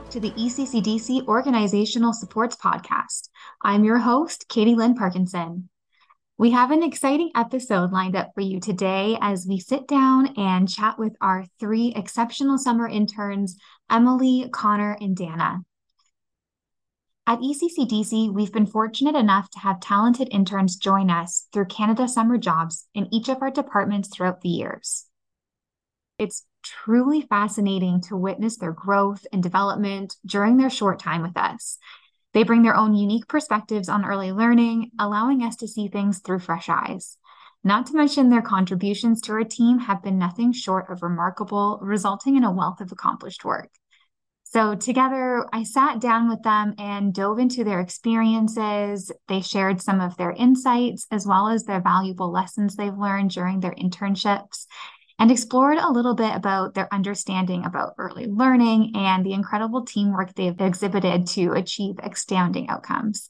to the ECCDC Organizational Supports Podcast. I'm your host, Katie Lynn Parkinson. We have an exciting episode lined up for you today as we sit down and chat with our three exceptional summer interns, Emily, Connor, and Dana. At ECCDC, we've been fortunate enough to have talented interns join us through Canada Summer Jobs in each of our departments throughout the years. It's truly fascinating to witness their growth and development during their short time with us. They bring their own unique perspectives on early learning, allowing us to see things through fresh eyes. Not to mention their contributions to our team have been nothing short of remarkable, resulting in a wealth of accomplished work. So together, I sat down with them and dove into their experiences. They shared some of their insights, as well as their valuable lessons they've learned during their internships, and explored a little bit about their understanding about early learning and the incredible teamwork they've exhibited to achieve astounding outcomes.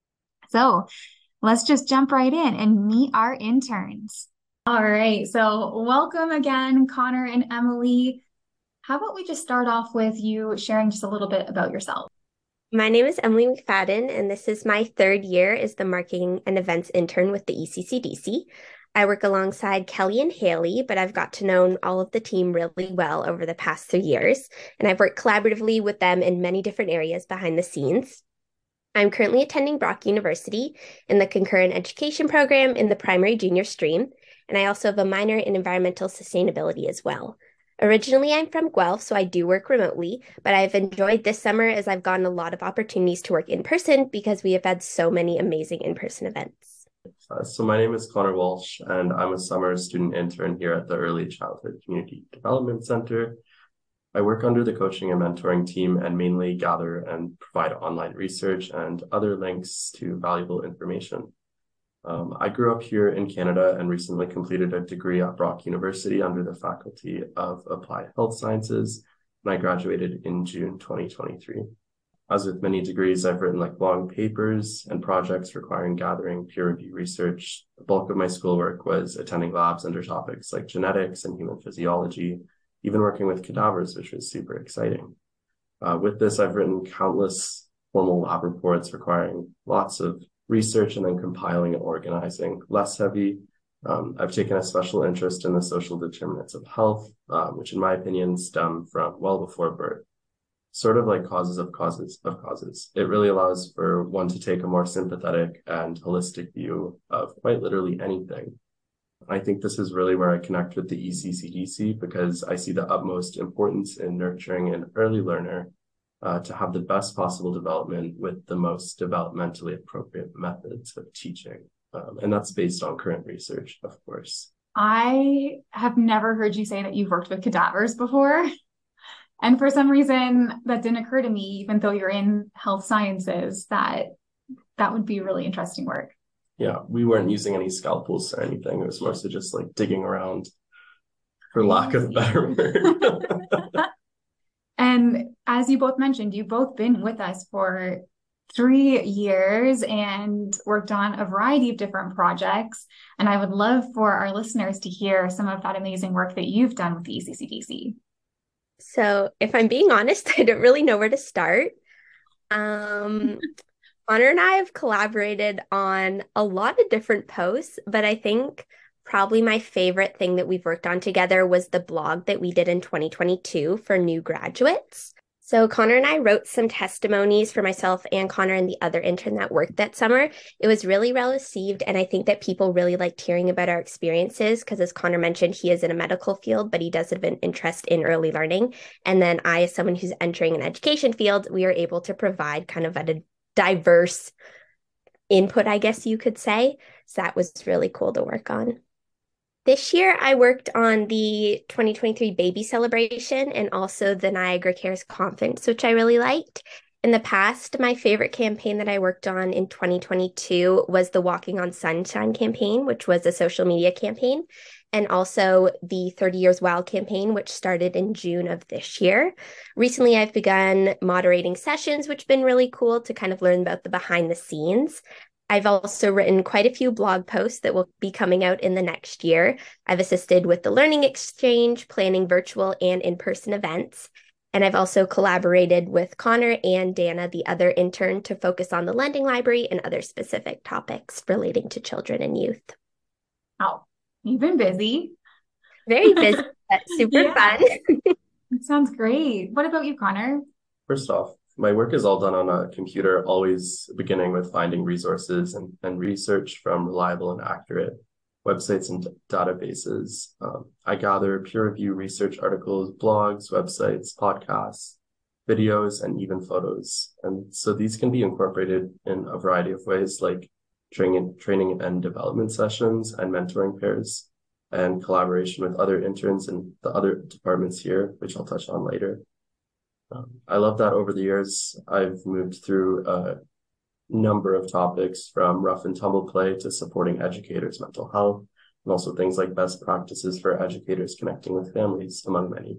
So let's just jump right in and meet our interns. All right, so welcome again, Connor and Emily. How about we just start off with you sharing just a little bit about yourself? My name is Emily McFadden, and this is my third year as the Marketing and Events intern with the ECCDC. I work alongside Kelly and Haley, but I've got to know all of the team really well over the past 3 years, and I've worked collaboratively with them in many different areas behind the scenes. I'm currently attending Brock University in the concurrent education program in the primary junior stream, and I also have a minor in environmental sustainability as well. Originally, I'm from Guelph, so I do work remotely, but I've enjoyed this summer as I've gotten a lot of opportunities to work in person because we have had so many amazing in-person events. So my name is Connor Walsh, and I'm a summer student intern here at the Early Childhood Community Development Center. I work under the coaching and mentoring team and mainly gather and provide online research and other links to valuable information. I grew up here in Canada and recently completed a degree at Brock University under the Faculty of Applied Health Sciences, and I graduated in June 2023. As with many degrees, I've written long papers and projects requiring gathering peer review research. The bulk of my schoolwork was attending labs under topics like genetics and human physiology, even working with cadavers, which was super exciting. With this, I've written countless formal lab reports requiring lots of research and then compiling and organizing. Less heavy. I've taken a special interest in the social determinants of health, which in my opinion stem from well before birth. Sort of like causes of causes of causes. It really allows for one to take a more sympathetic and holistic view of quite literally anything. I think this is really where I connect with the ECCDC because I see the utmost importance in nurturing an early learner to have the best possible development with the most developmentally appropriate methods of teaching. And that's based on current research, of course. I have never heard you say that you've worked with cadavers before. And for some reason, that didn't occur to me, even though you're in health sciences, that would be really interesting work. Yeah, we weren't using any scalpels or anything. It was mostly just digging around, for lack of a better word. And as you both mentioned, you've both been with us for 3 years and worked on a variety of different projects. And I would love for our listeners to hear some of that amazing work that you've done with the ECCDC. So if I'm being honest, I don't really know where to start. Connor and I have collaborated on a lot of different posts, but I think probably my favorite thing that we've worked on together was the blog that we did in 2022 for new graduates. So Connor and I wrote some testimonies for myself and Connor and the other intern that worked that summer. It was really well received, and I think that people really liked hearing about our experiences because, as Connor mentioned, he is in a medical field, but he does have an interest in early learning. And then I, as someone who's entering an education field, we are able to provide kind of a diverse input, I guess you could say. So that was really cool to work on. This year, I worked on the 2023 baby celebration and also the Niagara Cares Conference, which I really liked. In the past, my favorite campaign that I worked on in 2022 was the Walking on Sunshine campaign, which was a social media campaign, and also the 30 Years Wild campaign, which started in June of this year. Recently, I've begun moderating sessions, which have been really cool to kind of learn about the behind the scenes. I've also written quite a few blog posts that will be coming out in the next year. I've assisted with the Learning Exchange, planning virtual and in-person events, And I've also collaborated with Connor and Dana, the other intern, to focus on the lending library and other specific topics relating to children and youth. Oh, you've been busy. Very busy, but super Yeah, fun. that sounds great. What about you, Connor? First off, my work is all done on a computer, always beginning with finding resources and research from reliable and accurate websites and databases. I gather peer review research articles, blogs, websites, podcasts, videos, and even photos. And so these can be incorporated in a variety of ways, like training and development sessions and mentoring pairs and collaboration with other interns in the other departments here, which I'll touch on later. I love that over the years, I've moved through a number of topics from rough and tumble play to supporting educators' mental health, and also things like best practices for educators connecting with families, among many.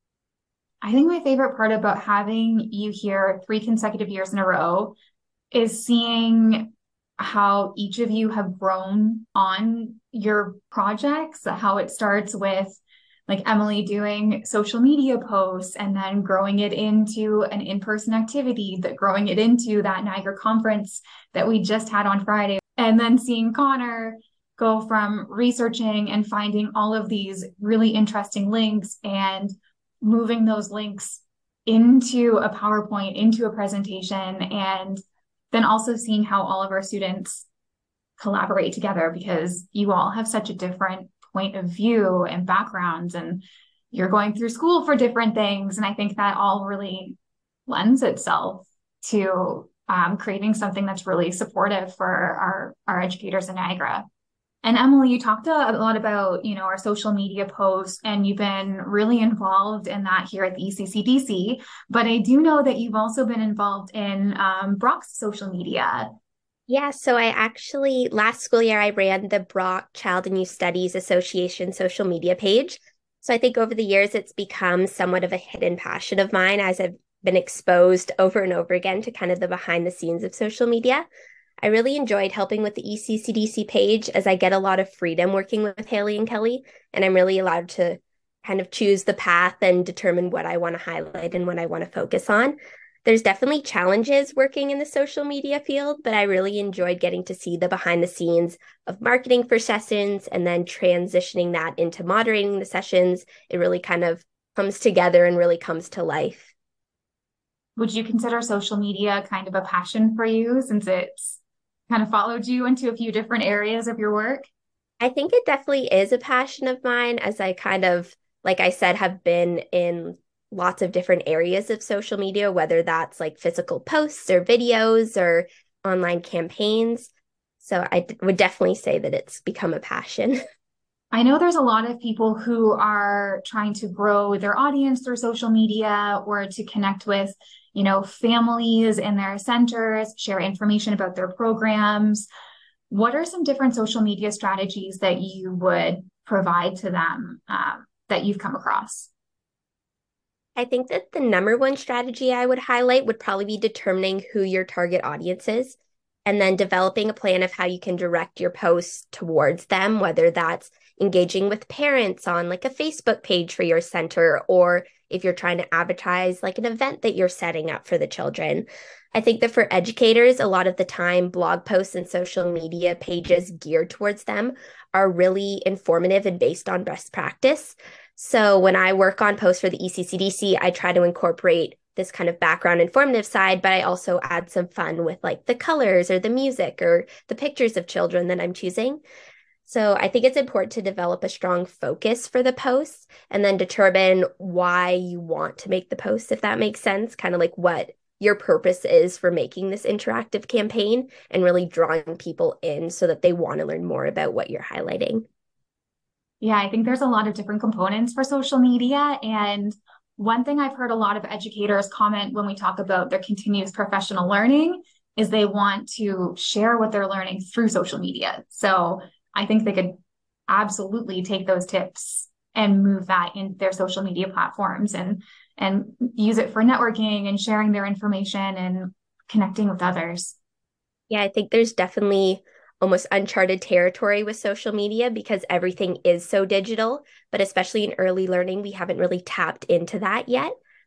I think my favorite part about having you here 3 consecutive years in a row is seeing how each of you have grown on your projects, how it starts with like Emily doing social media posts and then growing it into an in-person activity, that growing it into that Niagara conference that we just had on Friday, and then seeing Connor go from researching and finding all of these really interesting links and moving those links into a PowerPoint, into a presentation, and then also seeing how all of our students collaborate together because you all have such a different point of view and backgrounds, and you're going through school for different things. And I think that all really lends itself to creating something that's really supportive for our educators in Niagara. And Emily, you talked a lot about, our social media posts, and you've been really involved in that here at the ECCDC. But I do know that you've also been involved in Brock's social media. Yeah, so I actually, last school year, I ran the Brock Child and Youth Studies Association social media page. So I think over the years, it's become somewhat of a hidden passion of mine as I've been exposed over and over again to kind of the behind the scenes of social media. I really enjoyed helping with the ECCDC page as I get a lot of freedom working with Haley and Kelly, and I'm really allowed to kind of choose the path and determine what I want to highlight and what I want to focus on. There's definitely challenges working in the social media field, but I really enjoyed getting to see the behind the scenes of marketing for sessions and then transitioning that into moderating the sessions. It really kind of comes together and really comes to life. Would you consider social media kind of a passion for you since it's kind of followed you into a few different areas of your work? I think it definitely is a passion of mine as I kind of, like I said, have been in lots of different areas of social media, whether that's like physical posts or videos or online campaigns. So I would definitely say that it's become a passion. I know there's a lot of people who are trying to grow their audience through social media or to connect with, families in their centers, share information about their programs. What are some different social media strategies that you would provide to them that you've come across? I think that the number one strategy I would highlight would probably be determining who your target audience is and then developing a plan of how you can direct your posts towards them, whether that's engaging with parents on like a Facebook page for your center, or if you're trying to advertise like an event that you're setting up for the children. I think that for educators, a lot of the time, blog posts and social media pages geared towards them are really informative and based on best practice. So when I work on posts for the ECCDC, I try to incorporate this kind of background informative side, but I also add some fun with like the colors or the music or the pictures of children that I'm choosing. So I think it's important to develop a strong focus for the posts and then determine why you want to make the posts, if that makes sense, kind of like what your purpose is for making this interactive campaign and really drawing people in so that they want to learn more about what you're highlighting. Yeah, I think there's a lot of different components for social media. And one thing I've heard a lot of educators comment when we talk about their continuous professional learning is they want to share what they're learning through social media. So I think they could absolutely take those tips and move that in their social media platforms and use it for networking and sharing their information and connecting with others. Yeah, I think there's definitely almost uncharted territory with social media because everything is so digital, but especially in early learning, we haven't really tapped into that yet.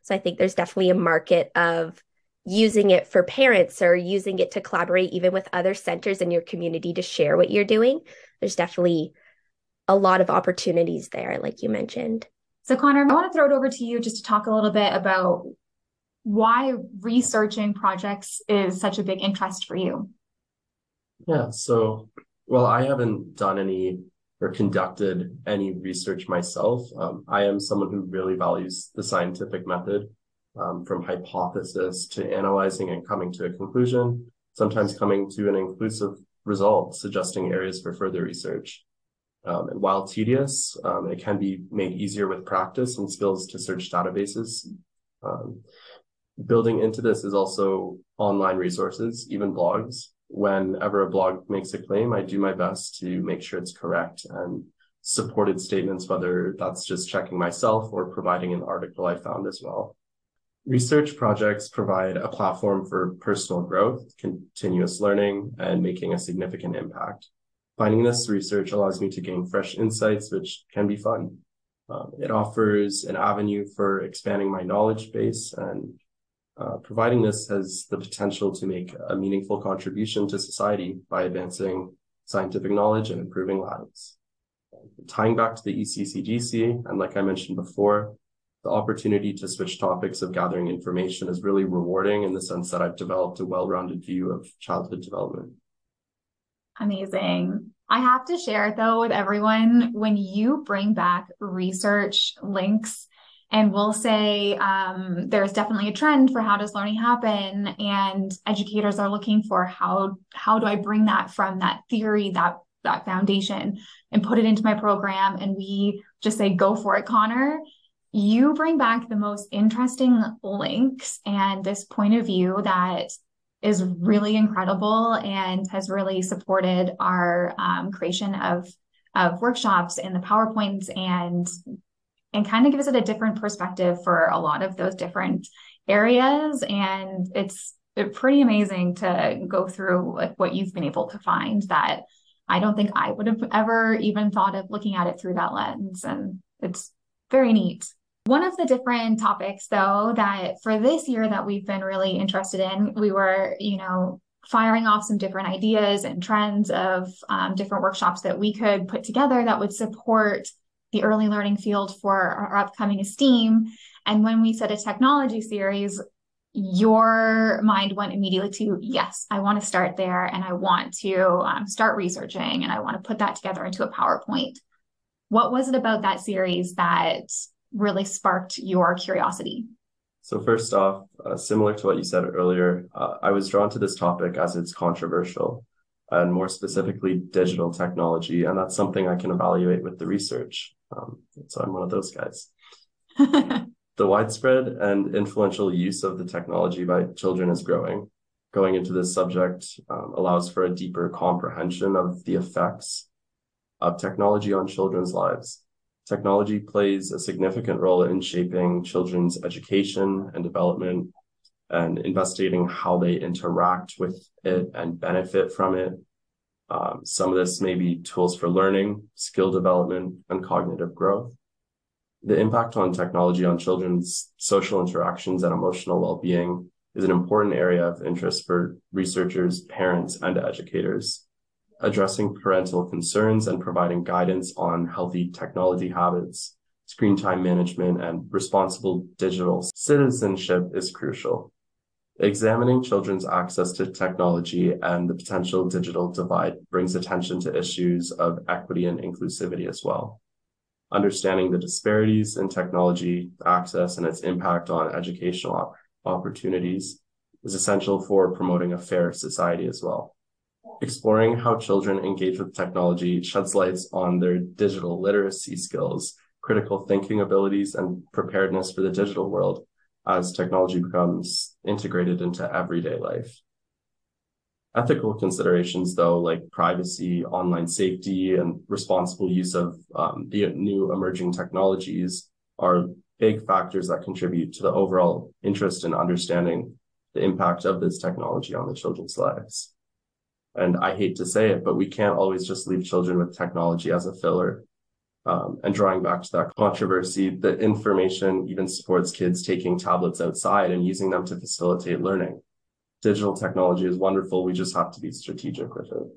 So I think there's definitely a market of using it for parents or using it to collaborate even with other centers in your community to share what you're doing. There's definitely a lot of opportunities there, like you mentioned. So Connor, I want to throw it over to you just to talk a little bit about why researching projects is such a big interest for you. Yeah, so, well, I haven't done any or conducted any research myself. I am someone who really values the scientific method, from hypothesis to analyzing and coming to a conclusion, sometimes coming to an inclusive result, suggesting areas for further research. And while tedious, it can be made easier with practice and skills to search databases. Building into this is also online resources, even blogs. Whenever a blog makes a claim, I do my best to make sure it's correct and supported statements, whether that's just checking myself or providing an article I found as well. Research projects provide a platform for personal growth, continuous learning, and making a significant impact. Finding this research allows me to gain fresh insights, which can be fun. It offers an avenue for expanding my knowledge base, and providing this has the potential to make a meaningful contribution to society by advancing scientific knowledge and improving lives. Tying back to the ECCGC, and like I mentioned before, the opportunity to switch topics of gathering information is really rewarding in the sense that I've developed a well-rounded view of childhood development. Amazing. I have to share though with everyone, when you bring back research links and we'll say there's definitely a trend for how does learning happen, and educators are looking for how do I bring that from that theory, that foundation, and put it into my program, and we just say go for it, Connor. You bring back the most interesting links and this point of view that is really incredible and has really supported our creation of workshops and the PowerPoints, and kind of gives it a different perspective for a lot of those different areas. And it's pretty amazing to go through like what you've been able to find that I don't think I would have ever even thought of looking at it through that lens. And it's very neat. One of the different topics, though, that for this year that we've been really interested in, we were, firing off some different ideas and trends of different workshops that we could put together that would support the early learning field for our upcoming STEAM. And when we said a technology series, your mind went immediately to, yes, I want to start there, and I want to start researching, and I want to put that together into a PowerPoint. What was it about that series that really sparked your curiosity? So first off, similar to what you said earlier, I was drawn to this topic as it's controversial, and more specifically digital technology, and that's something I can evaluate with the research. So I'm one of those guys. The widespread and influential use of the technology by children is growing. Going into this subject allows for a deeper comprehension of the effects of technology on children's lives. Technology plays a significant role in shaping children's education and development, and investigating how they interact with it and benefit from it. Some of this may be tools for learning, skill development, and cognitive growth. The impact on technology on children's social interactions and emotional well-being is an important area of interest for researchers, parents, and educators. Addressing parental concerns and providing guidance on healthy technology habits, screen time management, and responsible digital citizenship is crucial. Examining children's access to technology and the potential digital divide brings attention to issues of equity and inclusivity as well. Understanding the disparities in technology access and its impact on educational opportunities is essential for promoting a fair society as well. Exploring how children engage with technology sheds lights on their digital literacy skills, critical thinking abilities, and preparedness for the digital world as technology becomes integrated into everyday life. Ethical considerations, though, like privacy, online safety, and responsible use of the new emerging technologies are big factors that contribute to the overall interest in understanding the impact of this technology on the children's lives. And I hate to say it, but we can't always just leave children with technology as a filler. And drawing back to that controversy, the information even supports kids taking tablets outside and using them to facilitate learning. Digital technology is wonderful. We just have to be strategic with it.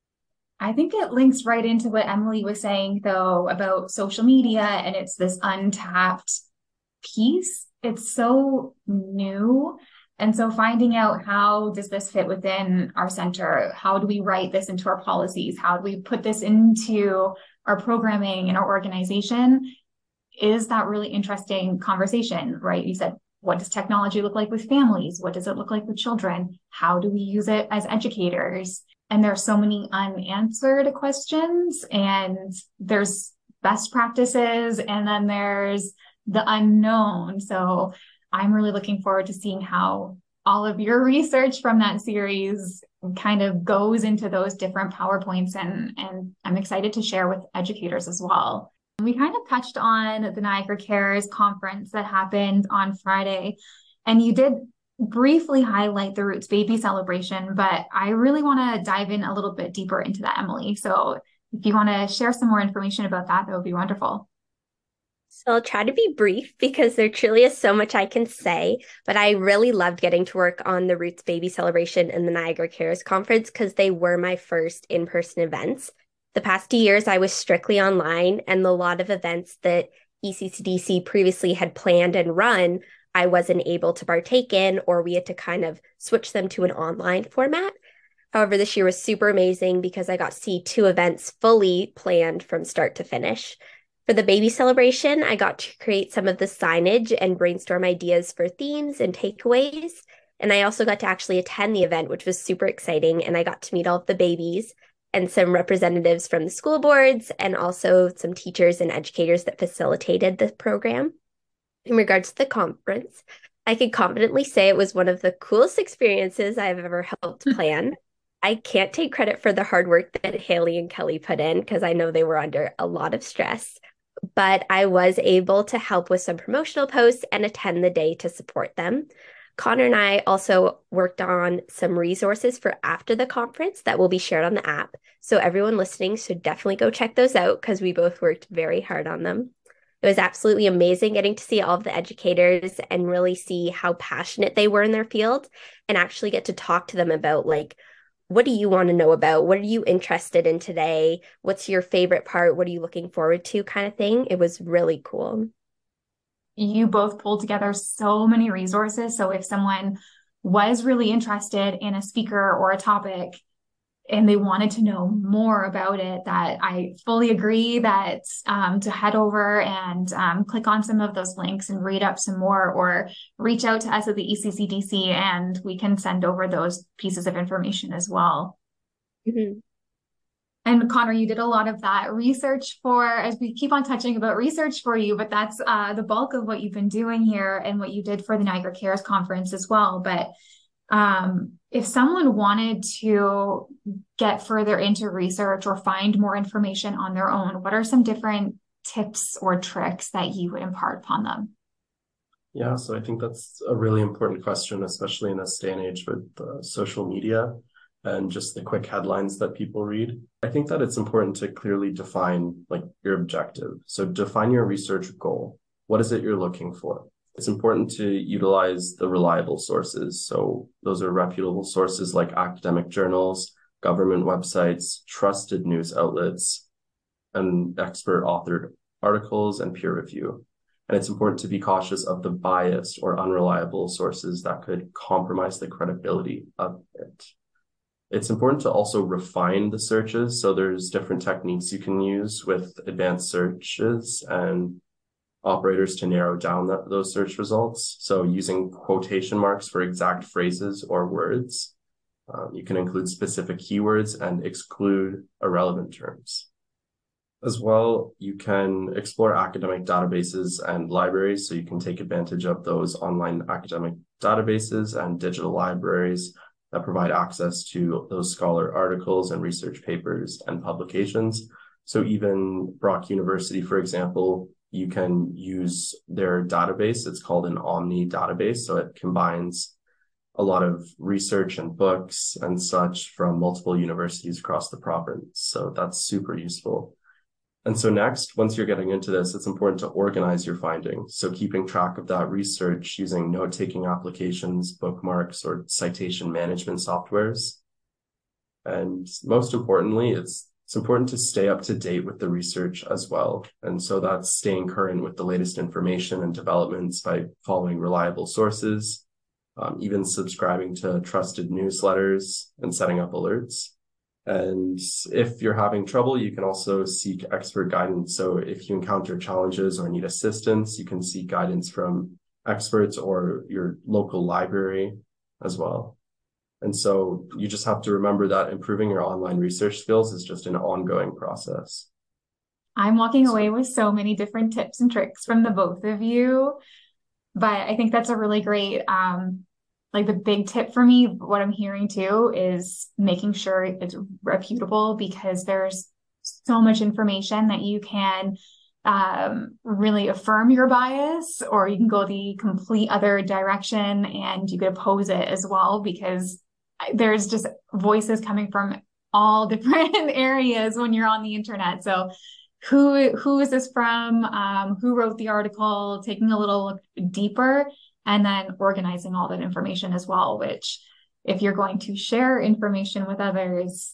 I think it links right into what Emily was saying, though, about social media, and it's this untapped piece. It's so new. And so finding out, how does this fit within our center? How do we write this into our policies? How do we put this into our programming and our organization? Is that really interesting conversation, right? You said, what does technology look like with families? What does it look like with children? How do we use it as educators? And there are so many unanswered questions, and there's best practices, and then there's the unknown. So I'm really looking forward to seeing how all of your research from that series kind of goes into those different PowerPoints, and I'm excited to share with educators as well. We kind of touched on the Niagara Cares conference that happened on Friday, and you did briefly highlight the Roots Baby Celebration, but I really want to dive in a little bit deeper into that, Emily. So if you want to share some more information about that, that would be wonderful. So I'll try to be brief because there truly is so much I can say, but I really loved getting to work on the Roots Baby Celebration and the Niagara Cares Conference because they were my first in-person events. The past 2 years, I was strictly online, and a lot of events that ECCDC previously had planned and run, I wasn't able to partake in, or we had to kind of switch them to an online format. However, this year was super amazing because I got to see 2 events fully planned from start to finish. For the baby celebration, I got to create some of the signage and brainstorm ideas for themes and takeaways. And I also got to actually attend the event, which was super exciting. And I got to meet all of the babies and some representatives from the school boards, and also some teachers and educators that facilitated the program. In regards to the conference, I could confidently say it was one of the coolest experiences I've ever helped plan. I can't take credit for the hard work that Haley and Kelly put in because I know they were under a lot of stress, but I was able to help with some promotional posts and attend the day to support them. Connor and I also worked on some resources for after the conference that will be shared on the app. So everyone listening should definitely go check those out because we both worked very hard on them. It was absolutely amazing getting to see all of the educators and really see how passionate they were in their field, and actually get to talk to them about, like, what do you want to know about? What are you interested in today? What's your favorite part? What are you looking forward to, kind of thing? It was really cool. You both pulled together so many resources. So if someone was really interested in a speaker or a topic and they wanted to know more about it, that I fully agree that to head over and click on some of those links and read up some more, or reach out to us at the ECCDC and we can send over those pieces of information as well. Mm-hmm. And Connor, you did a lot of that research for, as we keep on touching about research for you, but that's the bulk of what you've been doing here and what you did for the Niagara Cares Conference as well. But if someone wanted to get further into research or find more information on their own, what are some different tips or tricks that you would impart upon them? Yeah, so I think that's a really important question, especially in this day and age with social media and just the quick headlines that people read. I think that it's important to clearly define, like, your objective. So define your research goal. What is it you're looking for? It's important to utilize the reliable sources. So those are reputable sources like academic journals, government websites, trusted news outlets, and expert authored articles and peer review. And it's important to be cautious of the biased or unreliable sources that could compromise the credibility of it. It's important to also refine the searches. So there's different techniques you can use with advanced searches and operators to narrow down those search results. So using quotation marks for exact phrases or words. You can include specific keywords and exclude irrelevant terms. As well, you can explore academic databases and libraries, so you can take advantage of those online academic databases and digital libraries that provide access to those scholar articles and research papers and publications. So even Brock University, for example, you can use their database. It's called an Omni database, so it combines a lot of research and books and such from multiple universities across the province. So that's super useful. And so next, once you're getting into this, it's important to organize your findings. So keeping track of that research using note-taking applications, bookmarks, or citation management softwares. And most importantly, it's important to stay up to date with the research as well. And so that's staying current with the latest information and developments by following reliable sources, even subscribing to trusted newsletters and setting up alerts. And if you're having trouble, you can also seek expert guidance. So if you encounter challenges or need assistance, you can seek guidance from experts or your local library as well. And so you just have to remember that improving your online research skills is just an ongoing process. I'm walking away with so many different tips and tricks from the both of you, but I think that's a really great, like the big tip for me, what I'm hearing too, is making sure it's reputable, because there's so much information that you can really affirm your bias, or you can go the complete other direction and you could oppose it as well, because there's just voices coming from all different areas when you're on the internet. So who is this from? Who wrote the article? Taking a little look deeper, and then organizing all that information as well, which if you're going to share information with others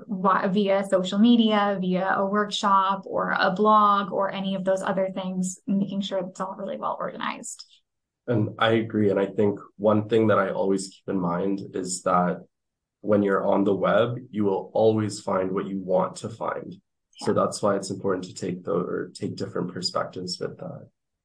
via social media, via a workshop or a blog or any of those other things, making sure it's all really well organized. And I agree. And I think one thing that I always keep in mind is that when you're on the web, you will always find what you want to find. Yeah. So that's why it's important to take different perspectives with that.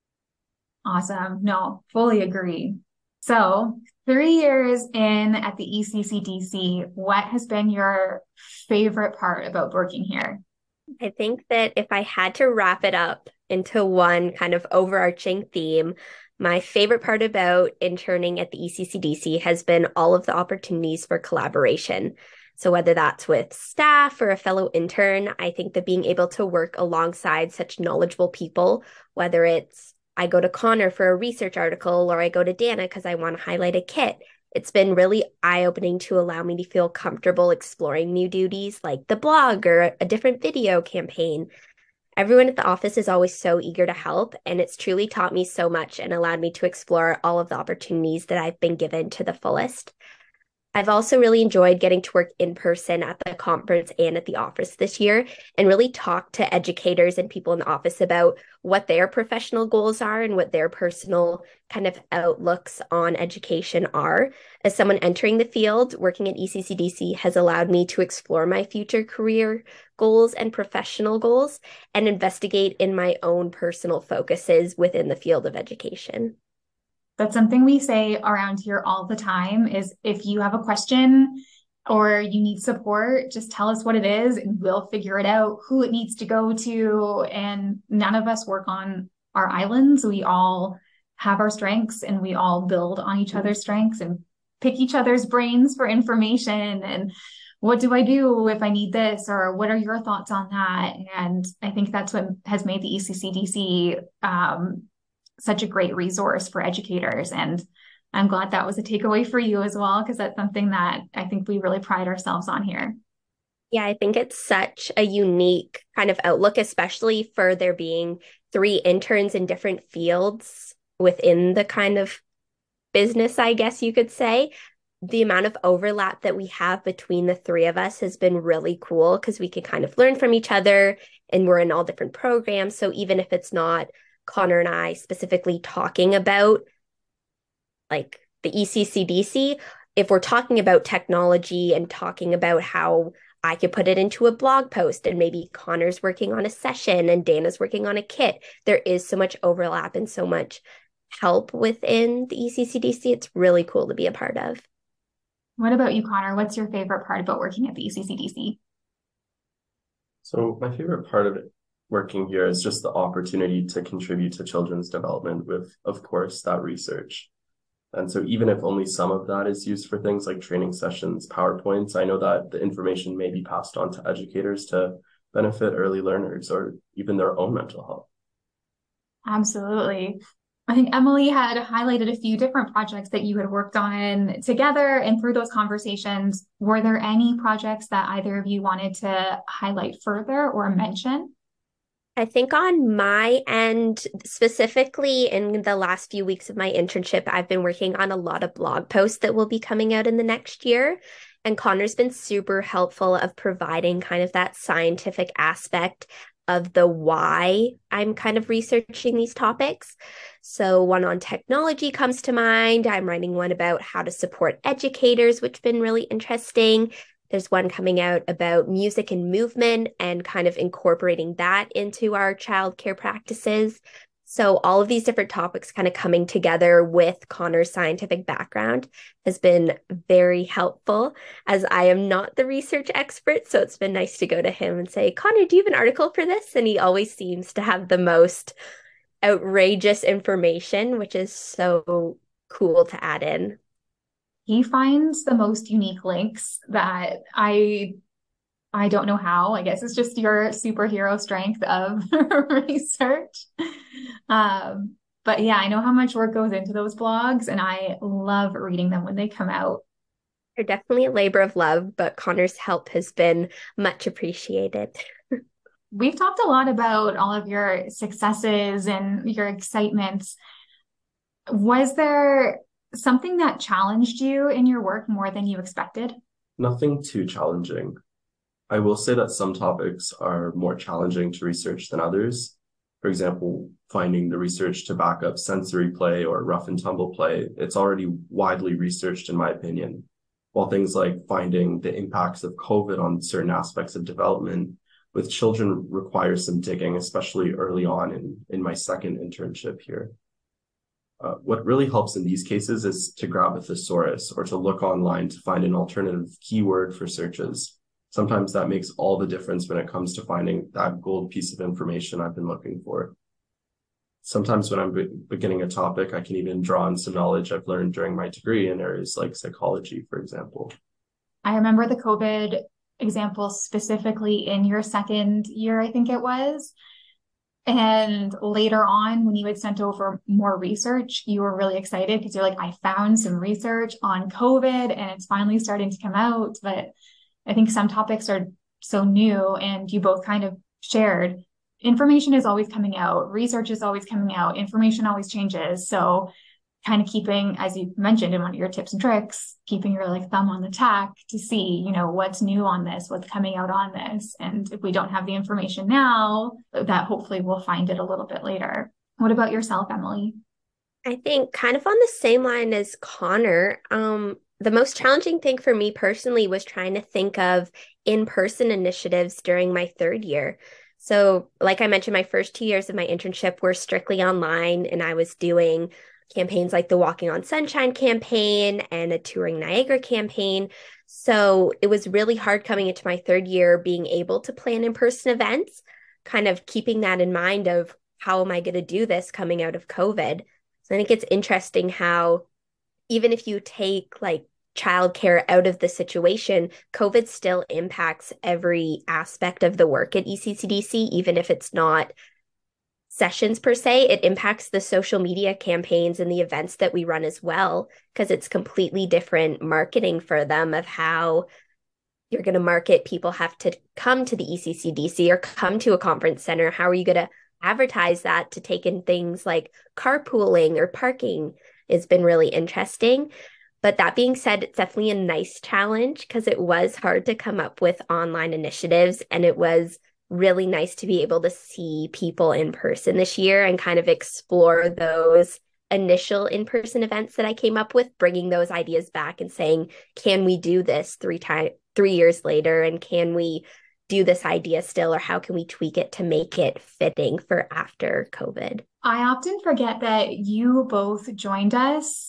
Awesome. No, fully agree. So 3 years in at the ECCDC, what has been your favorite part about working here? I think that if I had to wrap it up into one kind of overarching theme, my favorite part about interning at the ECCDC has been all of the opportunities for collaboration. So whether that's with staff or a fellow intern, I think that being able to work alongside such knowledgeable people, whether it's I go to Connor for a research article or I go to Dana because I want to highlight a kit, it's been really eye-opening to allow me to feel comfortable exploring new duties like the blog or a different video campaign. Everyone at the office is always so eager to help, and it's truly taught me so much and allowed me to explore all of the opportunities that I've been given to the fullest. I've also really enjoyed getting to work in person at the conference and at the office this year and really talk to educators and people in the office about what their professional goals are and what their personal kind of outlooks on education are. As someone entering the field, working at ECCDC has allowed me to explore my future career goals and professional goals and investigate in my own personal focuses within the field of education. That's something we say around here all the time is if you have a question or you need support, just tell us what it is and we'll figure it out, who it needs to go to. And none of us work on our islands. We all have our strengths and we all build on each other's strengths and pick each other's brains for information. And what do I do if I need this? Or what are your thoughts on that? And I think that's what has made the ECCDC such a great resource for educators. And I'm glad that was a takeaway for you as well, because that's something that I think we really pride ourselves on here. Yeah, I think it's such a unique kind of outlook, especially for there being 3 interns in different fields within the kind of business, I guess you could say. The amount of overlap that we have between the 3 of us has been really cool because we can kind of learn from each other and we're in all different programs. So even if it's not Connor and I specifically talking about like the ECCDC, if we're talking about technology and talking about how I could put it into a blog post and maybe Connor's working on a session and Dana's working on a kit, there is so much overlap and so much help within the ECCDC. It's really cool to be a part of. What about you, Connor? What's your favorite part about working at the ECCDC? So my favorite part of it working here is just the opportunity to contribute to children's development with, of course, that research. And so even if only some of that is used for things like training sessions, PowerPoints, I know that the information may be passed on to educators to benefit early learners or even their own mental health. Absolutely. I think Emily had highlighted a few different projects that you had worked on together, and through those conversations, were there any projects that either of you wanted to highlight further or mention? I think on my end, specifically in the last few weeks of my internship, I've been working on a lot of blog posts that will be coming out in the next year. And Connor's been super helpful of providing kind of that scientific aspect of the why I'm kind of researching these topics. So one on technology comes to mind. I'm writing one about how to support educators, which has been really interesting. There's one coming out about music and movement and kind of incorporating that into our childcare practices. So all of these different topics kind of coming together with Connor's scientific background has been very helpful, as I am not the research expert. So it's been nice to go to him and say, Connor, do you have an article for this? And he always seems to have the most outrageous information, which is so cool to add in. He finds the most unique links that I don't know how. I guess it's just your superhero strength of research. But yeah, I know how much work goes into those blogs, and I love reading them when they come out. They're definitely a labor of love, but Connor's help has been much appreciated. We've talked a lot about all of your successes and your excitements. Was there something that challenged you in your work more than you expected? Nothing too challenging. I will say that some topics are more challenging to research than others. For example, finding the research to back up sensory play or rough and tumble play, it's already widely researched in my opinion. While things like finding the impacts of COVID on certain aspects of development with children require some digging, especially early on in my second internship here. What really helps in these cases is to grab a thesaurus or to look online to find an alternative keyword for searches. Sometimes that makes all the difference when it comes to finding that gold piece of information I've been looking for. Sometimes when I'm beginning a topic, I can even draw on some knowledge I've learned during my degree in areas like psychology, for example. I remember the COVID example specifically in your second year, I think it was. And later on, when you had sent over more research, you were really excited because you're like, I found some research on COVID and it's finally starting to come out. But I think some topics are so new, and you both kind of shared information is always coming out, research is always coming out, information always changes. So kind of keeping, as you mentioned in one of your tips and tricks, keeping your like thumb on the tack to see, what's new on this, what's coming out on this. And if we don't have the information now, that hopefully we'll find it a little bit later. What about yourself, Emily? I think kind of on the same line as Connor, the most challenging thing for me personally was trying to think of in-person initiatives during my third year. So, like I mentioned, my first 2 years of my internship were strictly online, and I was doing campaigns like the Walking on Sunshine campaign and a Touring Niagara campaign. So it was really hard coming into my third year being able to plan in-person events, kind of keeping that in mind of how am I going to do this coming out of COVID. So I think it's interesting how even if you take like childcare out of the situation, COVID still impacts every aspect of the work at ECCDC, even if it's not sessions per se. It impacts the social media campaigns and the events that we run as well, because it's completely different marketing for them of how you're going to market. People have to come to the ECCDC or come to a conference center. How are you going to advertise that to take in things like carpooling or parking? Has been really interesting. But that being said, it's definitely a nice challenge because it was hard to come up with online initiatives, and it was really nice to be able to see people in person this year and kind of explore those initial in-person events that I came up with, bringing those ideas back and saying, can we do this 3 years later? And can we do this idea still, or how can we tweak it to make it fitting for after COVID? I often forget that you both joined us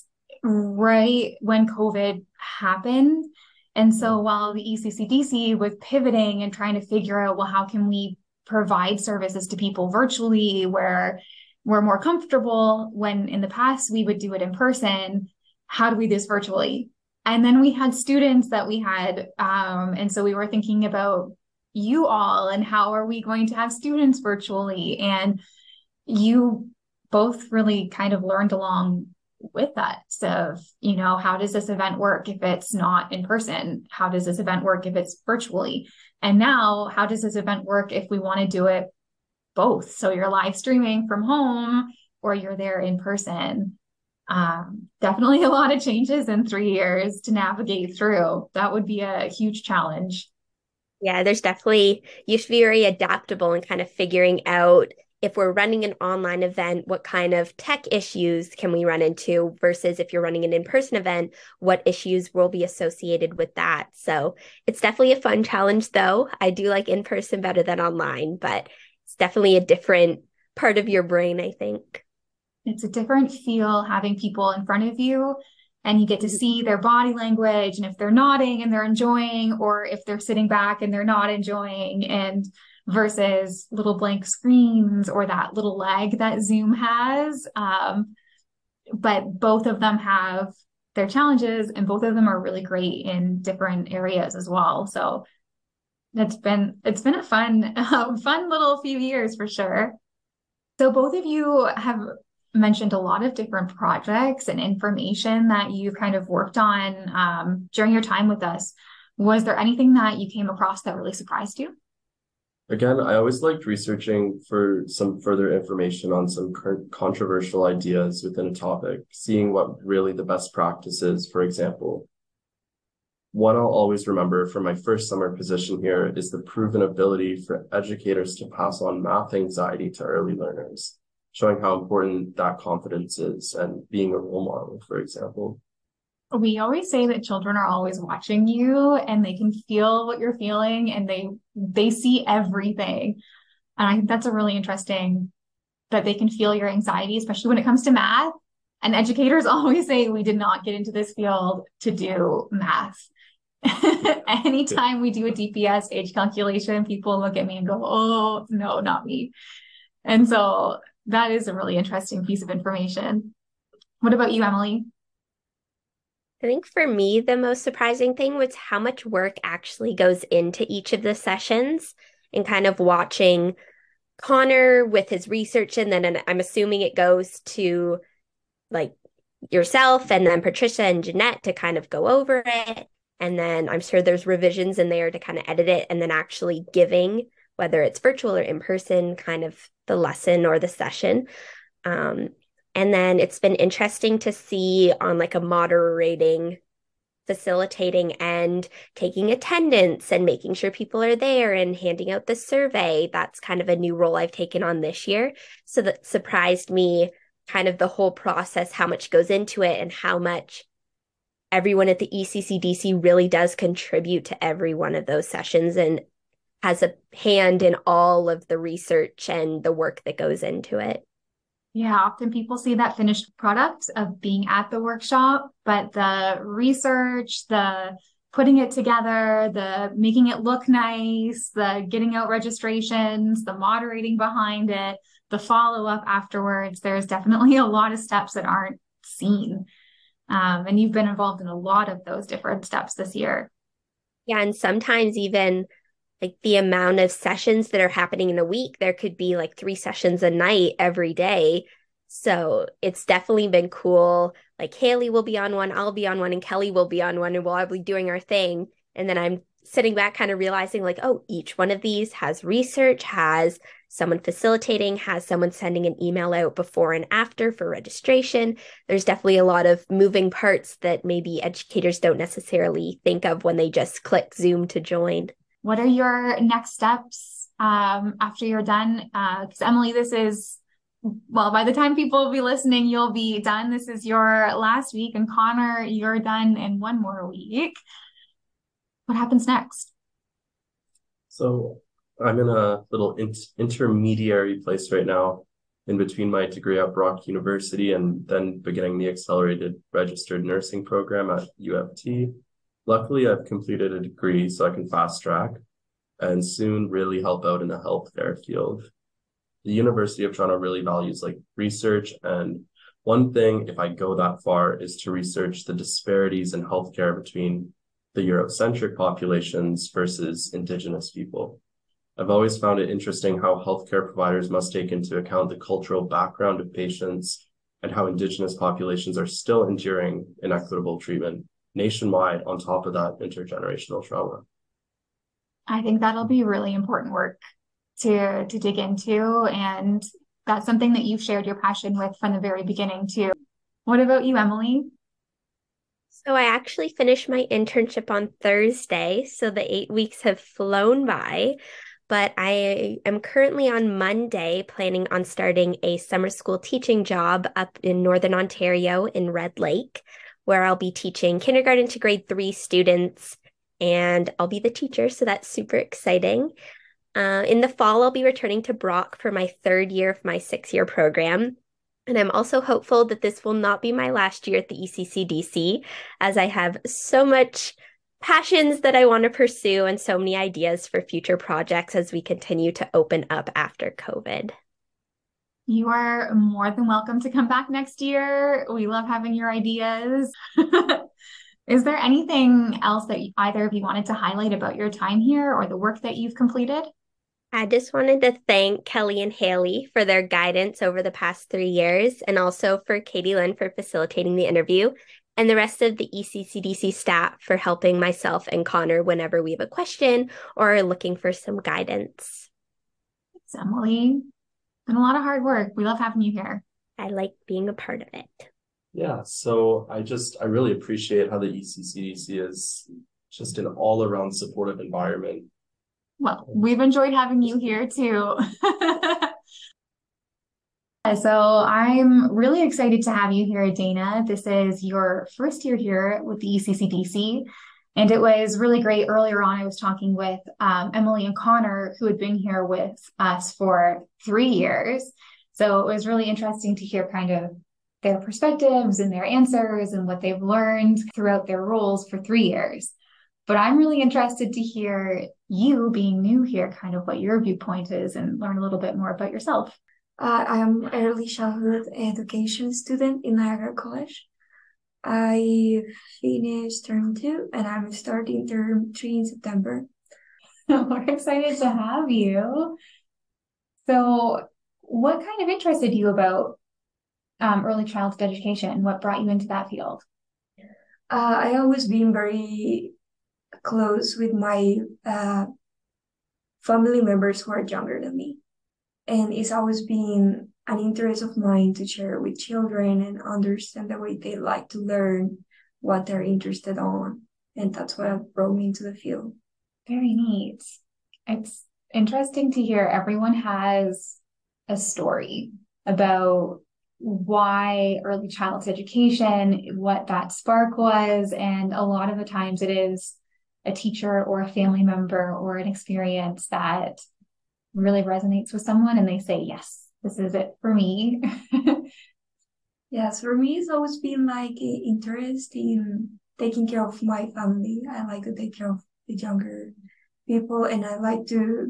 right when COVID happened. And so while the ECCDC was pivoting and trying to figure out, well, how can we provide services to people virtually where we're more comfortable, when in the past we would do it in person, how do we do this virtually? And then we had students that we had, and so we were thinking about you all and how are we going to have students virtually? And you both really kind of learned along with that. So, how does this event work if it's not in person? How does this event work if it's virtually? And now, how does this event work if we want to do it both. So you're live streaming from home or you're there in person. Definitely a lot of changes in 3 years to navigate through. That would be a huge challenge. Yeah, there's definitely, you have to be very adaptable and kind of figuring out if we're running an online event, what kind of tech issues can we run into versus if you're running an in-person event, what issues will be associated with that. So it's definitely a fun challenge, though. I do like in-person better than online, but it's definitely a different part of your brain, I think. It's a different feel having people in front of you and you get to see their body language and if they're nodding and they're enjoying or if they're sitting back and they're not enjoying and versus little blank screens or that little lag that Zoom has. But both of them have their challenges and both of them are really great in different areas as well. So it's been a fun little few years for sure. So both of you have mentioned a lot of different projects and information that you kind of worked on during your time with us. Was there anything that you came across that really surprised you? Again, I always liked researching for some further information on some controversial ideas within a topic, seeing what really the best practice is. For example, one I'll always remember from my first summer position here is the proven ability for educators to pass on math anxiety to early learners, showing how important that confidence is and being a role model, for example. We always say that children are always watching you and they can feel what you're feeling and they see everything. And I think that's a really interesting that they can feel your anxiety, especially when it comes to math. And educators always say we did not get into this field to do math. Anytime we do a DPS age calculation, people look at me and go, "Oh, no, not me." And so that is a really interesting piece of information. What about you, Emily? I think for me, the most surprising thing was how much work actually goes into each of the sessions and kind of watching Connor with his research. And then I'm assuming it goes to like yourself and then Patricia and Jeanette to kind of go over it. And then I'm sure there's revisions in there to kind of edit it and then actually giving, whether it's virtual or in person, kind of the lesson or the session. And then it's been interesting to see on like a moderating, facilitating and taking attendance and making sure people are there and handing out the survey. That's kind of a new role I've taken on this year. So that surprised me, kind of the whole process, how much goes into it and how much everyone at the ECCDC really does contribute to every one of those sessions and has a hand in all of the research and the work that goes into it. Yeah, often people see that finished product of being at the workshop, but the research, the putting it together, the making it look nice, the getting out registrations, the moderating behind it, the follow-up afterwards, there's definitely a lot of steps that aren't seen. And you've been involved in a lot of those different steps this year. Yeah, and sometimes even like the amount of sessions that are happening in a week, there could be like 3 sessions a night every day. So it's definitely been cool. Like Haley will be on one, I'll be on one, and Kelly will be on one, and we'll all be doing our thing. And then I'm sitting back kind of realizing like, oh, each one of these has research, has someone facilitating, has someone sending an email out before and after for registration. There's definitely a lot of moving parts that maybe educators don't necessarily think of when they just click Zoom to join. What are your next steps after you're done? Because Emily, well, by the time people will be listening, you'll be done. This is your last week. And Connor, you're done in one more week. What happens next? So I'm in a little intermediary place right now in between my degree at Brock University and then beginning the accelerated registered nursing program at U of T. Luckily, I've completed a degree so I can fast track and soon really help out in the healthcare field. The University of Toronto really values like research, and one thing, if I go that far, is to research the disparities in healthcare between the Eurocentric populations versus Indigenous people. I've always found it interesting how healthcare providers must take into account the cultural background of patients and how Indigenous populations are still enduring inequitable treatment nationwide on top of that intergenerational trauma. I think that'll be really important work to dig into, and that's something that you've shared your passion with from the very beginning too. What about you, Emily? So I actually finished my internship on Thursday, so the 8 weeks have flown by. But I am currently on Monday planning on starting a summer school teaching job up in Northern Ontario in Red Lake, where I'll be teaching kindergarten to grade 3 students, and I'll be the teacher, so that's super exciting. In the fall, I'll be returning to Brock for my 3rd year of my 6-year program. And I'm also hopeful that this will not be my last year at the ECCDC, as I have so much passions that I want to pursue and so many ideas for future projects as we continue to open up after COVID. You are more than welcome to come back next year. We love having your ideas. Is there anything else that either of you wanted to highlight about your time here or the work that you've completed? I just wanted to thank Kelly and Haley for their guidance over the past 3 years, and also for Katie Lynn for facilitating the interview, and the rest of the ECCDC staff for helping myself and Connor whenever we have a question or are looking for some guidance. Thanks, Emily. Been a lot of hard work. We love having you here. I like being a part of it. Yeah, so I really appreciate how the ECCDC is just an all-around supportive environment. Well, we've enjoyed having you here too. So I'm really excited to have you here, Dana. This is your first year here with the ECCDC. And it was really great. Earlier on, I was talking with Emily and Connor, who had been here with us for 3 years. So it was really interesting to hear kind of their perspectives and their answers and what they've learned throughout their roles for 3 years. But I'm really interested to hear you, being new here, kind of what your viewpoint is and learn a little bit more about yourself. I am an early childhood education student in Niagara College. I finished term 2 and I'm starting term 3 in September. We're excited to have you. So what kind of interested you about early childhood education? What brought you into that field? I always been very close with my family members who are younger than me. And it's always been an interest of mine to share with children and understand the way they like to learn, what they're interested on. And that's what brought me into the field. Very neat. It's interesting to hear everyone has a story about why early childhood education, what that spark was. And a lot of the times it is a teacher or a family member or an experience that really resonates with someone and they say, yes, this is it for me. Yes, for me, it's always been like an interest in taking care of my family. I like to take care of the younger people, and I like to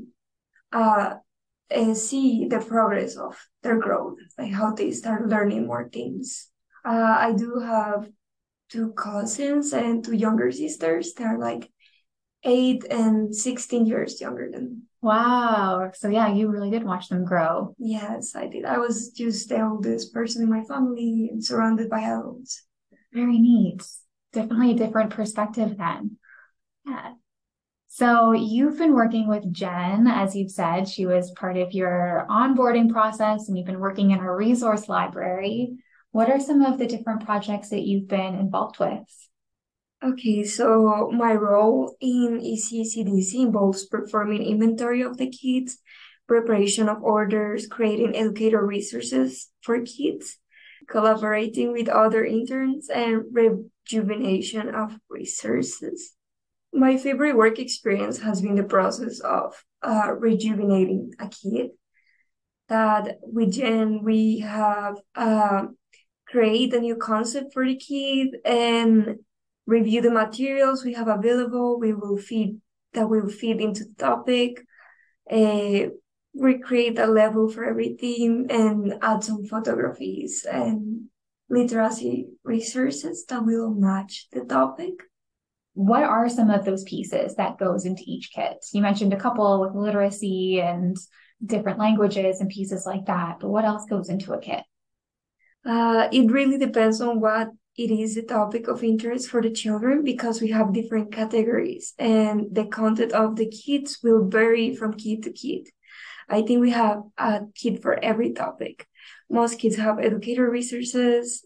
see the progress of their growth, like how they start learning more things. I do have 2 cousins and 2 younger sisters. They're like 8 and 16 years younger than me. Wow. So yeah, you really did watch them grow. Yes, I did. I was just the oldest person in my family and surrounded by adults. Very neat. Definitely a different perspective then. Yeah. So you've been working with Jen, as you've said. She was part of your onboarding process and you've been working in our resource library. What are some of the different projects that you've been involved with? Okay, so my role in ECCDC involves performing inventory of the kits, preparation of orders, creating educator resources for kids, collaborating with other interns, and rejuvenation of resources. My favorite work experience has been the process of rejuvenating a kid. That with Jen, we have create a new concept for the kid and review the materials we have available. We will feed into the topic, recreate a level for every theme, and add some photographies and literacy resources that will match the topic. What are some of those pieces that goes into each kit? You mentioned a couple with literacy and different languages and pieces like that, but what else goes into a kit? It really depends on what it is the topic of interest for the children, because we have different categories and the content of the kits will vary from kid to kid. I think we have a kit for every topic. Most kits have educator resources.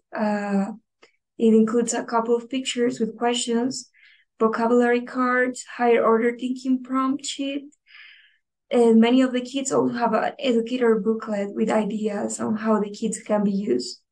It includes a couple of pictures with questions, vocabulary cards, higher order thinking prompt sheet, and many of the kits also have an educator booklet with ideas on how the kits can be used.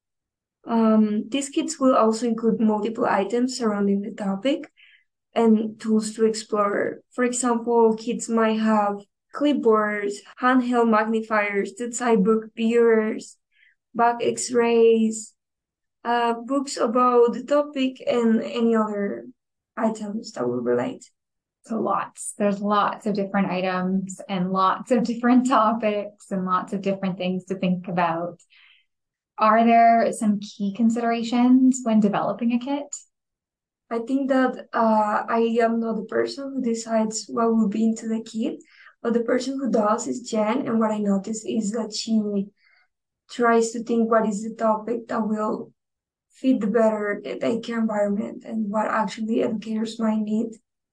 These kits will also include multiple items surrounding the topic and tools to explore. For example, kits might have clipboards, handheld magnifiers, bedside book viewers, back x-rays, books about the topic, and any other items that will relate. So there's lots of different items and lots of different topics and lots of different things to think about. Are there some key considerations when developing a kit? I think that I am not the person who decides what will be into the kit, but the person who does is Jen. And what I noticed is that she tries to think what is the topic that will fit better the daycare environment and what actually educators might need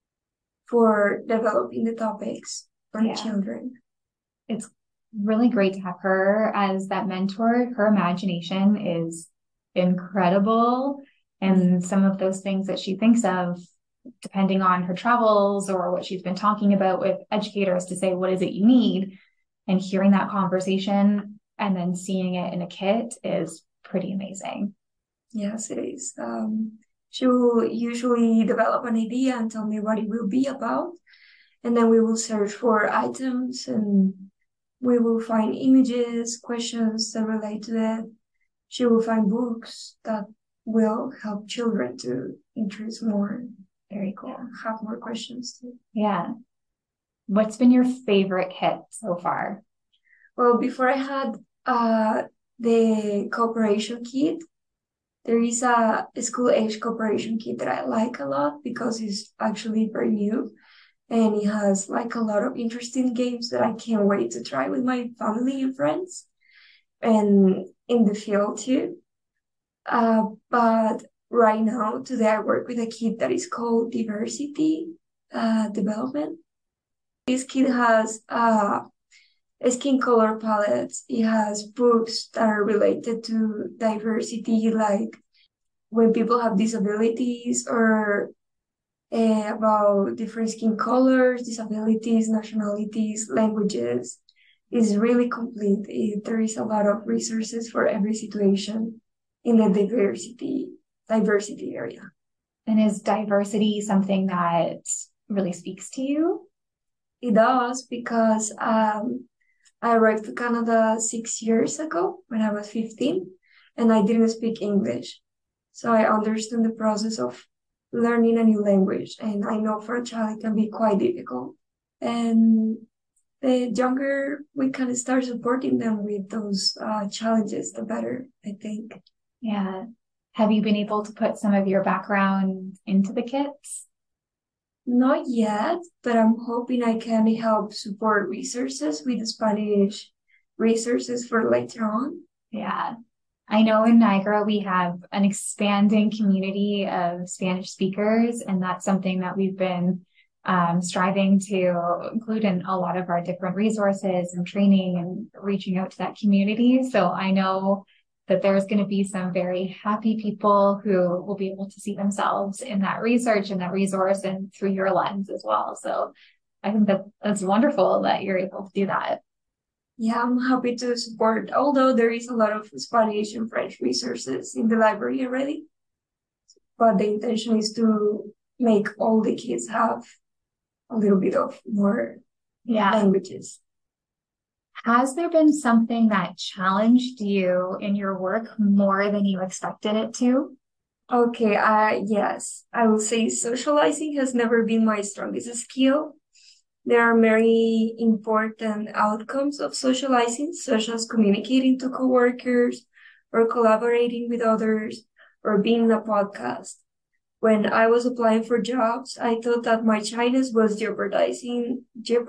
for developing the topics for the children. It's really great to have her as that mentor. Her imagination is incredible. And some of those things that she thinks of, depending on her travels or what she's been talking about with educators to say, what is it you need? And hearing that conversation and then seeing it in a kit is pretty amazing. Yes, it is. She will usually develop an idea and tell me what it will be about. And then we will search for items and we will find images, questions that relate to it. She will find books that will help children to interest more. Very cool. Have more questions too. Yeah. What's been your favorite kit so far? Well, before I had the cooperation kit, there is a school age cooperation kit that I like a lot because it's actually very new and it has like a lot of interesting games that I can't wait to try with my family and friends and in the field too. But right now, today I work with a kit that is called Diversity Development. This kit has skin color palettes. It has books that are related to diversity, like when people have disabilities or about different skin colors, disabilities, nationalities, languages. It's really complete. There is a lot of resources for every situation in the diversity area. And is diversity something that really speaks to you? It does because I arrived to Canada 6 years ago when I was 15 and I didn't speak English. So I understand the process of learning a new language. And I know for a child it can be quite difficult. And the younger we can start supporting them with those challenges, the better, I think. Yeah. Have you been able to put some of your background into the kits? Not yet, but I'm hoping I can help support resources with Spanish resources for later on. Yeah. I know in Niagara we have an expanding community of Spanish speakers, and that's something that we've been striving to include in a lot of our different resources and training and reaching out to that community. So I know that there's going to be some very happy people who will be able to see themselves in that research and that resource and through your lens as well. So I think that's wonderful that you're able to do that. Yeah, I'm happy to support, although there is a lot of Spanish and French resources in the library already. But the intention is to make all the kids have a little bit of more languages. Has there been something that challenged you in your work more than you expected it to? Okay, yes, I will say socializing has never been my strongest skill. There are very important outcomes of socializing, such as communicating to coworkers or collaborating with others or being in a podcast. When I was applying for jobs, I thought that my shyness was jeopardizing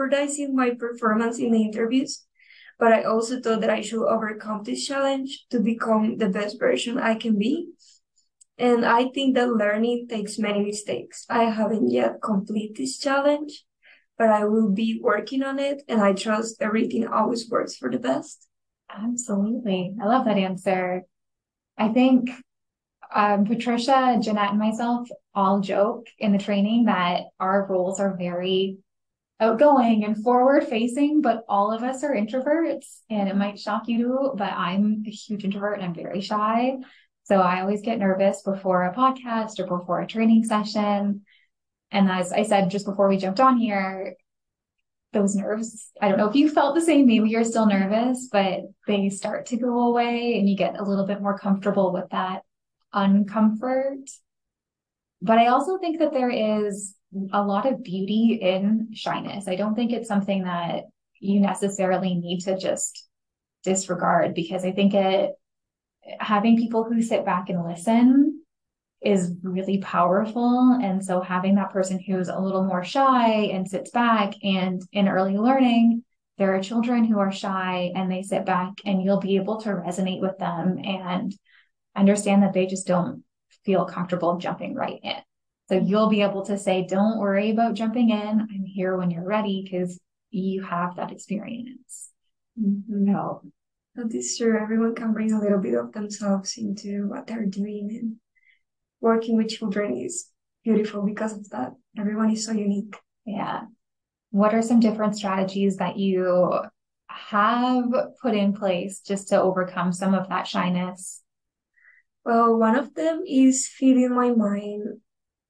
my performance in the interviews. But I also thought that I should overcome this challenge to become the best version I can be. And I think that learning takes many mistakes. I haven't yet completed this challenge, but I will be working on it, and I trust everything always works for the best. Absolutely. I love that answer. I think Patricia, Jeanette, and myself all joke in the training that our roles are very outgoing and forward facing, but all of us are introverts. And it might shock you too, but I'm a huge introvert and I'm very shy. So I always get nervous before a podcast or before a training session. And as I said just before we jumped on here, those nerves, I don't know if you felt the same, maybe you're still nervous, but they start to go away and you get a little bit more comfortable with that uncomfort. But I also think that there is a lot of beauty in shyness. I don't think it's something that you necessarily need to just disregard, because I think having people who sit back and listen is really powerful. And so having that person who's a little more shy and sits back, and in early learning, there are children who are shy and they sit back, and you'll be able to resonate with them and understand that they just don't feel comfortable jumping right in. So you'll be able to say, don't worry about jumping in. I'm here when you're ready, because you have that experience. No, that is true. Everyone can bring a little bit of themselves into what they're doing, and working with children is beautiful because of that. Everyone is so unique. Yeah. What are some different strategies that you have put in place just to overcome some of that shyness? Well, one of them is feeding my mind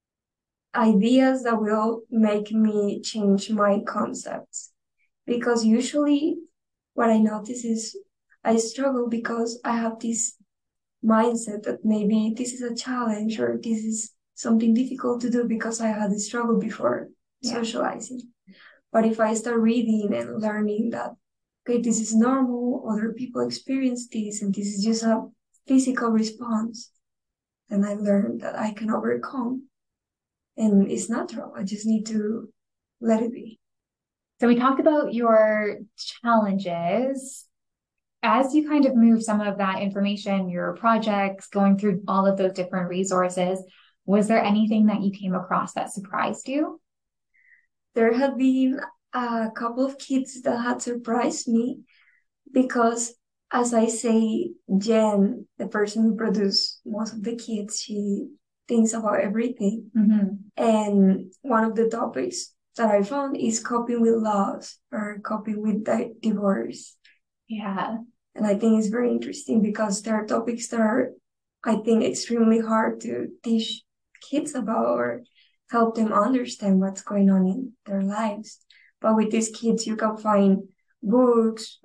ideas that will make me change my concepts. Because usually what I notice is I struggle because I have this mindset that maybe this is a challenge or this is something difficult to do because I had a struggle before socializing. But if I start reading and learning that, okay, this is normal, other people experience this, and this is just a physical response, then I learned that I can overcome. And it's natural. I just need to let it be. So we talked about your challenges. As you kind of move some of that information, your projects, going through all of those different resources, was there anything that you came across that surprised you? There have been a couple of kids that had surprised me because, as I say, Jen, the person who produced most of the kids, she thinks about everything. And one of the topics that I found is coping with loss or coping with divorce. Yeah. And I think it's very interesting because there are topics that are, I think, extremely hard to teach kids about or help them understand what's going on in their lives. But with these kids, you can find books,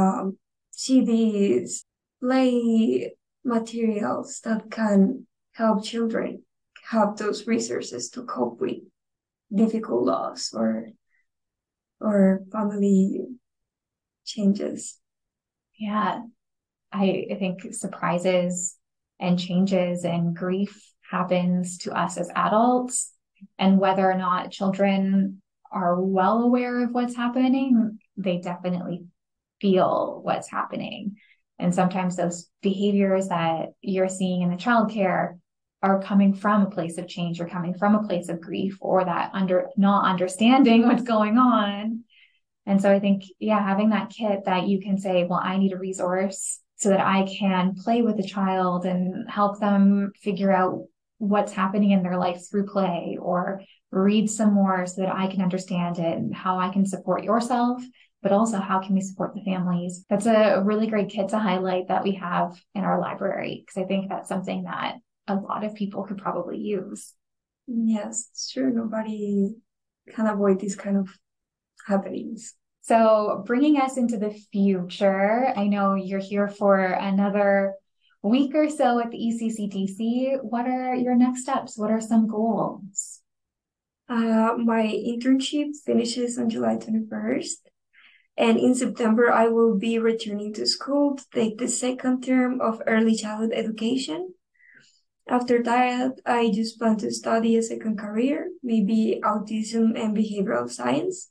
CDs, play materials that can help children have those resources to cope with difficult loss or family changes. Yeah. I think surprises and changes and grief happens to us as adults, and whether or not children are well aware of what's happening, they definitely feel what's happening. And sometimes those behaviors that you're seeing in the childcare are coming from a place of change, or coming from a place of grief, or that not understanding what's going on. And so I think, having that kit that you can say, well, I need a resource so that I can play with the child and help them figure out what's happening in their life through play, or read some more so that I can understand it, and how I can support yourself, but also how can we support the families. That's a really great kit to highlight that we have in our library, because I think that's something that a lot of people could probably use. Yes, it's true. Nobody can avoid these kind of happenings. So bringing us into the future, I know you're here for another week or so at the ECCTC. What are your next steps? What are some goals? My internship finishes on July 21st. And in September, I will be returning to school to take the second term of early childhood education. After that, I just plan to study a second career, maybe autism and behavioral science.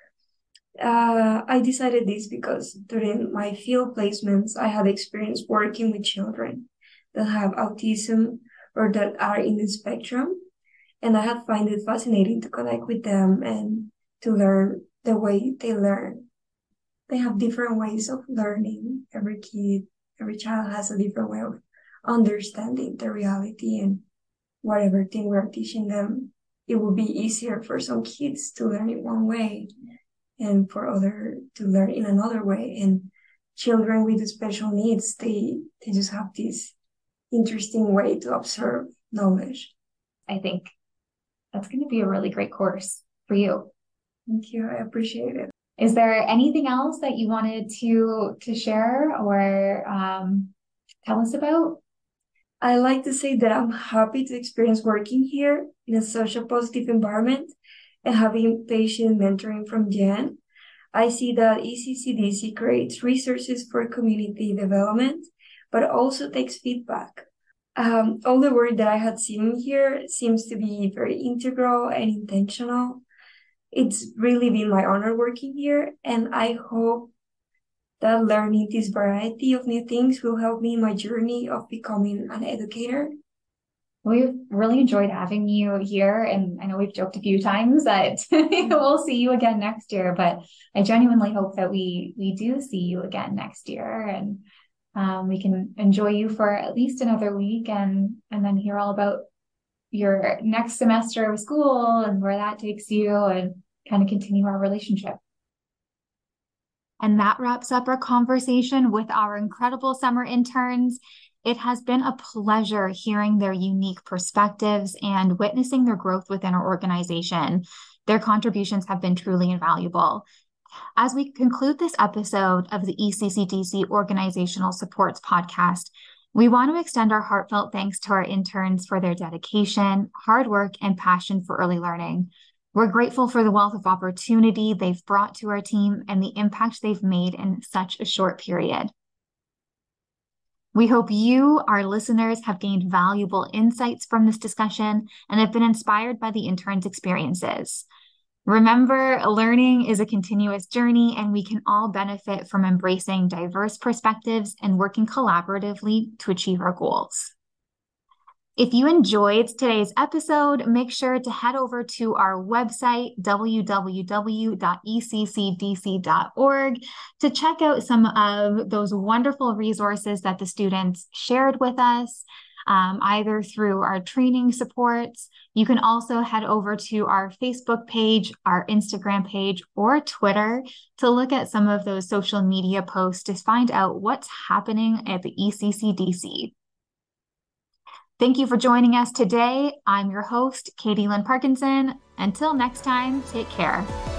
I decided this because during my field placements, I had experience working with children that have autism or that are in the spectrum. And I had found it fascinating to connect with them and to learn the way they learn. They have different ways of learning. Every child has a different way of understanding the reality, and whatever thing we're teaching them, it will be easier for some kids to learn in one way and for others to learn in another way. And children with special needs, they just have this interesting way to observe knowledge. I think that's going to be a really great course for you. Thank you. I appreciate it. Is there anything else that you wanted to share or tell us about? I like to say that I'm happy to experience working here in such a positive environment and having patient mentoring from Jen. I see that ECCDC creates resources for community development, but also takes feedback. All the work that I had seen here seems to be very integral and intentional. It's really been my honor working here, and I hope that learning this variety of new things will help me in my journey of becoming an educator. We've really enjoyed having you here, and I know we've joked a few times that we'll see you again next year, but I genuinely hope that we do see you again next year, and we can enjoy you for at least another week and then hear all about your next semester of school and where that takes you and kind of continue our relationship. And that wraps up our conversation with our incredible summer interns. It has been a pleasure hearing their unique perspectives and witnessing their growth within our organization. Their contributions have been truly invaluable. As we conclude this episode of the ECCDC Organizational Supports Podcast, we want to extend our heartfelt thanks to our interns for their dedication, hard work, and passion for early learning. We're grateful for the wealth of opportunity they've brought to our team and the impact they've made in such a short period. We hope you, our listeners, have gained valuable insights from this discussion and have been inspired by the interns' experiences. Remember, learning is a continuous journey, and we can all benefit from embracing diverse perspectives and working collaboratively to achieve our goals. If you enjoyed today's episode, make sure to head over to our website, www.eccdc.org, to check out some of those wonderful resources that the students shared with us, either through our training supports. You can also head over to our Facebook page, our Instagram page, or Twitter to look at some of those social media posts to find out what's happening at the ECCDC. Thank you for joining us today. I'm your host, Katie Lynn Parkinson. Until next time, take care.